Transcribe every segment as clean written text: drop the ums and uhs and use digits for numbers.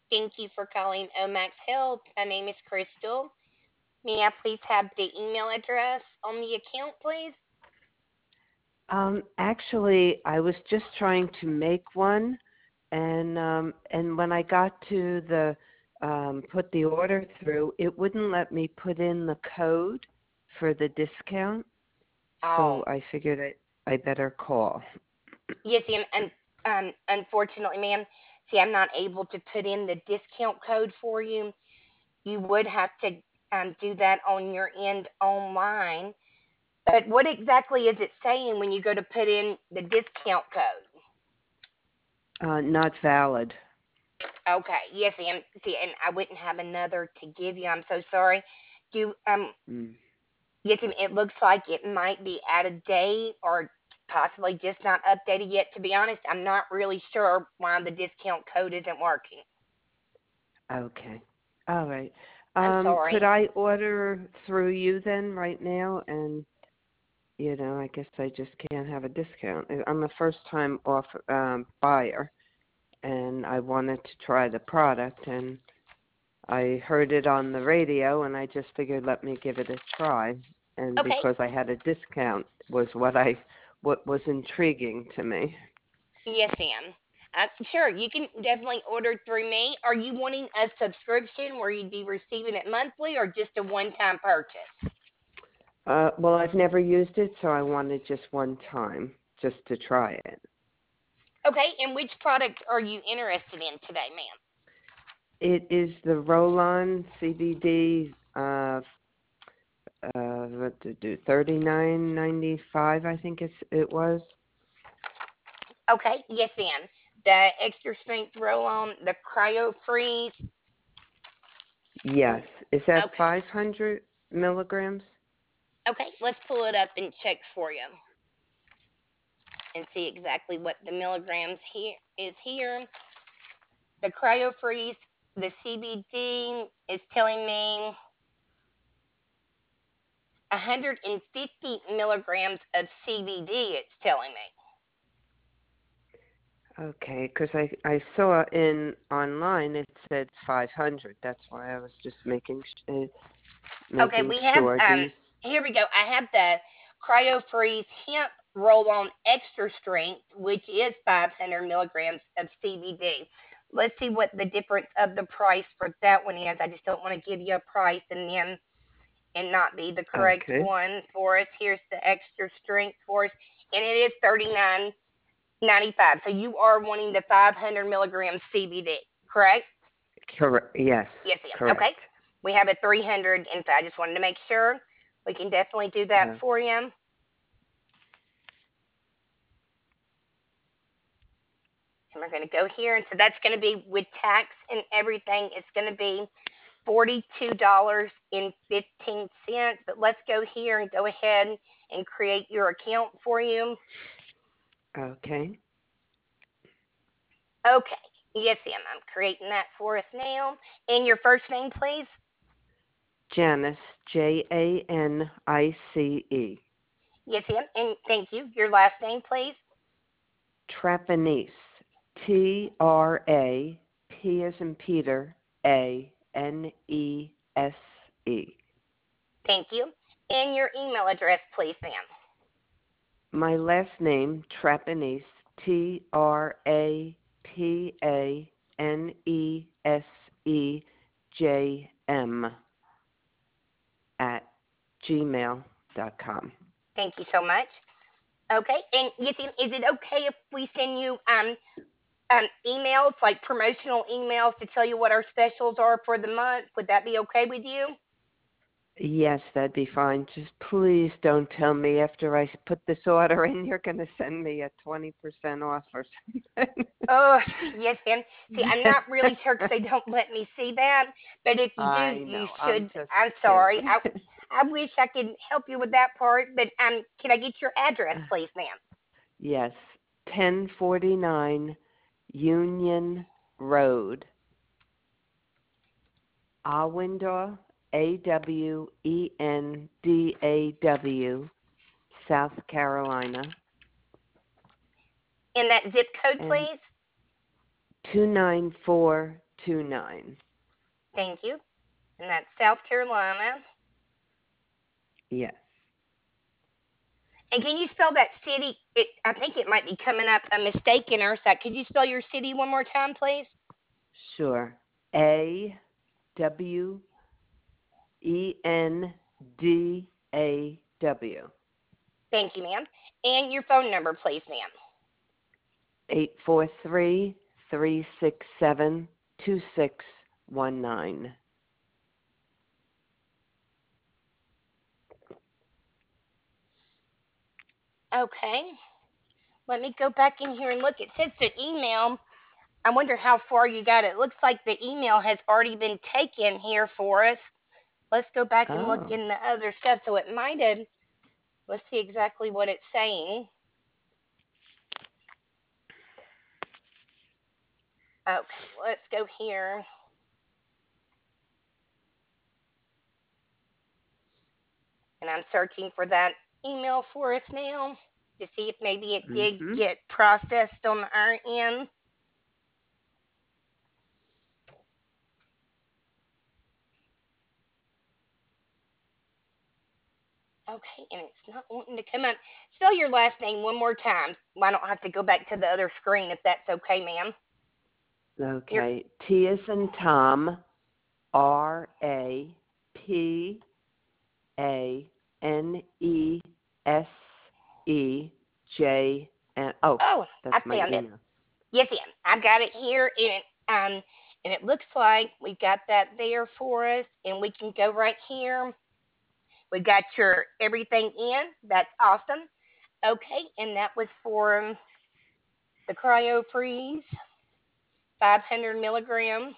Thank you for calling Omax Health. My name is Crystal. May I please have the email address on the account, please? Actually, I was just trying to make one, and when I got to the put the order through, it wouldn't let me put in the code for the discount. Oh, So I figured I better call. yes, ma'am. And unfortunately, ma'am, see, I'm not able to put in the discount code for you. You would have to do that on your end online. But what exactly is it saying when you go to put in the discount code? Not valid. Okay, yes, ma'am. See, and I wouldn't have another to give you. I'm so sorry. Do Mm. Yes, and it looks like it might be out of date or possibly just not updated yet. To be honest, I'm not really sure why the discount code isn't working. Okay. All right. I'm Could sorry. I order through you then right now? And I guess I just can't have a discount. I'm a first-time off buyer, and I wanted to try the product, and I heard it on the radio, and I just figured let me give it a try. And Okay. because I had a discount was what was intriguing to me. Yes, ma'am. Sure, you can definitely order through me. Are you wanting a subscription where you'd be receiving it monthly or just a one-time purchase? Well, I've never used it, so I wanted just one time just to try it. Okay, and which product are you interested in today, ma'am? It is the Roll-On CBD. What to do? 39.95. I think it was. Okay, yes, ma'am. The extra strength roll on, the cryo freeze. Yes. Is that Okay, 500 milligrams? okay, let's pull it up and check for you and see exactly what the milligrams here is here. The cryo freeze, the CBD is telling me 150 milligrams of CBD. It's telling me. Okay, because I saw in online it said 500. That's why I was just Okay, making we have sure. Do you? here we go. I have the cryo freeze hemp roll on extra strength, which is 500 milligrams of CBD. Let's see what the difference of the price for that one is. I just don't want to give you a price and not be the correct Okay. one for us. Here's the extra strength for us, and it is 39.95. So you are wanting the 500 milligrams CBD, correct? Correct. Yes. Yes, ma'am. Okay. Correct. We have a 300 in fact. I just wanted to make sure. We can definitely do that Uh, for you. And we're going to go here. And so that's going to be with tax and everything. It's going to be $42.15. But let's go here and go ahead and create your account for you. okay. Okay. Yes, ma'am. I'm creating that for us now. And your first name, please. Janice, Janice. Yes, ma'am. And thank you. Your last name, please. Trapanese. Trapee as in Peter, Anese. Thank you. And your email address, please, ma'am. My last name, Trapanese, Trapanesejm at gmail.com. Thank you so much. Okay. And Yasin, is it okay if we send you emails like promotional emails to tell you what our specials are for the month? Would that be okay with you? Yes, that'd be fine. Just please don't tell me after I put this order in, you're going to send me a 20% off or something. Oh, yes, ma'am. See, I'm not really sure because they don't let me see that. But if you do, I you know. I'm should. just I'm sorry. kidding. I wish I could help you with that part. But can I get your address, please, ma'am? Yes, 1049 Union Road, Awendaw, Awendaw, South Carolina, And that zip code, and please. 29420. 29. Thank you. And that's South Carolina. Yes. And can you spell that city? I think it might be coming up a mistake in our side. Could you spell your city one more time, please? Sure. AWENDAW. Thank you, ma'am. And your phone number, please, ma'am. 843-367-2619. Okay. Let me go back in here and look. It says the email. I wonder how far you got it. It looks like the email has already been taken here for us. Let's go back and look Oh. in the other stuff. So it might have. Let's see exactly what it's saying. Okay, let's go here. And I'm searching for that email for us now to see if maybe it did Mm-hmm. get processed on our end. Okay, and it's not wanting to come up. Spell your last name one more time. I don't have to go back to the other screen if that's okay, ma'am. Okay. T as in Tom, RAPANESEJ. Oh, Oh, that's I my found it. email. Yes, ma'am. I've got it here, and it looks like we got that there for us, and we can go right here. We got your everything in. That's awesome. Okay, and that was for the cryo freeze, 500 milligram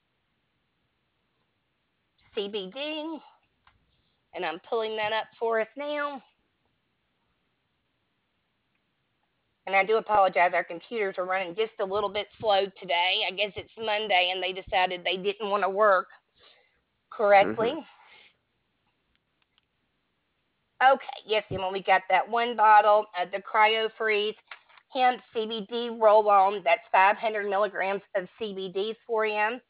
CBD, and I'm pulling that up for us now. And I do apologize, our computers are running just a little bit slow today. I guess it's Monday and they decided they didn't want to work Mm-hmm. correctly. Okay, yes, Emma, we got that one bottle of the Cryo Freeze hemp CBD roll on. That's 500 milligrams of CBD for you.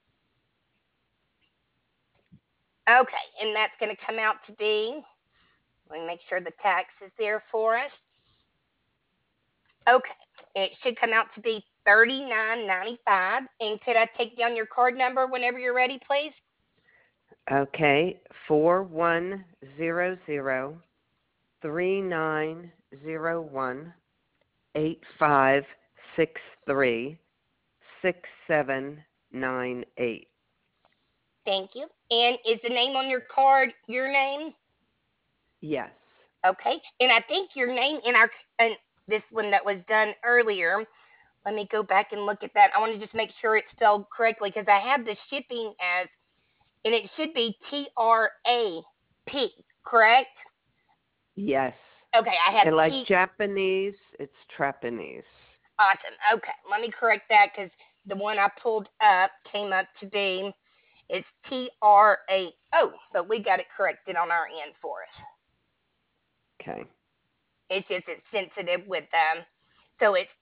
Okay, and that's going to come out to be, let me make sure the tax is there for us. Okay, it should come out to be $39.95. And could I take down your card number whenever you're ready, please? Okay. 4100390185636798. Thank you. And is the name on your card your name? Yes. Okay. And I think your name in this one that was done earlier. Let me go back and look at that. I want to just make sure it's spelled correctly because I have the shipping as, and it should be TRAP, correct? Yes. Okay, I have And like T. Japanese, it's Trapanese. Awesome. Okay, let me correct that because the one I pulled up came up to be, it's TRAO, but we got it corrected on our end for us. Okay. It's just it's sensitive with them. So it's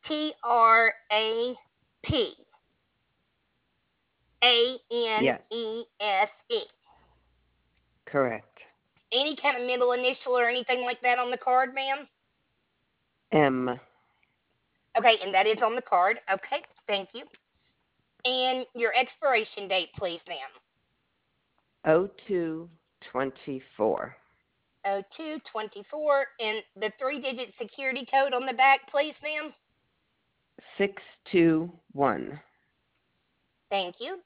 Yes. TRAPANESE. Correct. Any kind of middle initial or anything like that on the card, ma'am? M. Okay, and that is on the card. Okay, thank you. And your expiration date, please, ma'am. 0224. 0224. And the 3-digit security code on the back, please, ma'am. 621. Thank you.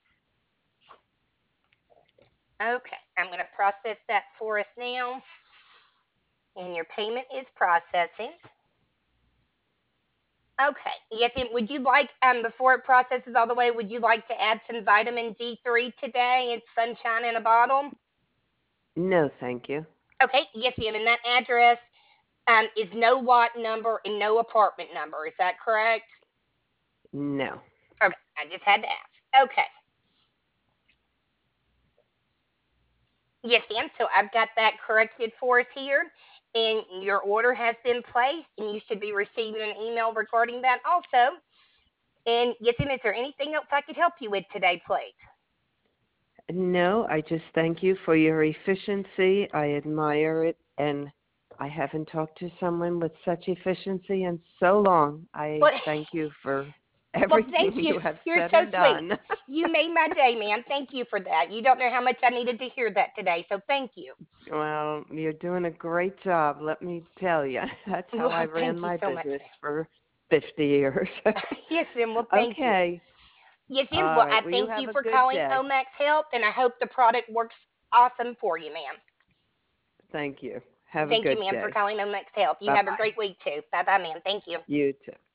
Okay, I'm going to process that for us now. And your payment is processing. Okay. Yes, and would you like, before it processes all the way, would you like to add some vitamin D3 today? It's sunshine in a bottle. No, thank you. Okay. Yes, ma'am. And that address is no lot number and no apartment number. Is that correct? No. Okay. I just had to ask. Okay. Yes, ma'am. So I've got that corrected for us here. And your order has been placed, and you should be receiving an email regarding that also. And yes, ma'am, is there anything else I could help you with today, please? No, I just thank you for your efficiency. I admire it, and I haven't talked to someone with such efficiency in so long. I Well, thank you for well, everything thank you. you have You're said so and sweet. done. You made my day, ma'am. Thank you for that. You don't know how much I needed to hear that today, so thank you. Well, you're doing a great job, let me tell you. That's how I Well, ran thank you my so much, business ma'am. for 50 years. Yes, ma'am. Well, thank you. Okay. Yes, ma'am. All Well, I right. Well, you thank you have a for good calling day. Omax Health, and I hope the product works awesome for you, ma'am. Thank you. Have a Thank you, good ma'am, for day. calling Omax Health. You have a Bye-bye. great week, too. Bye bye, ma'am. Thank you. You too.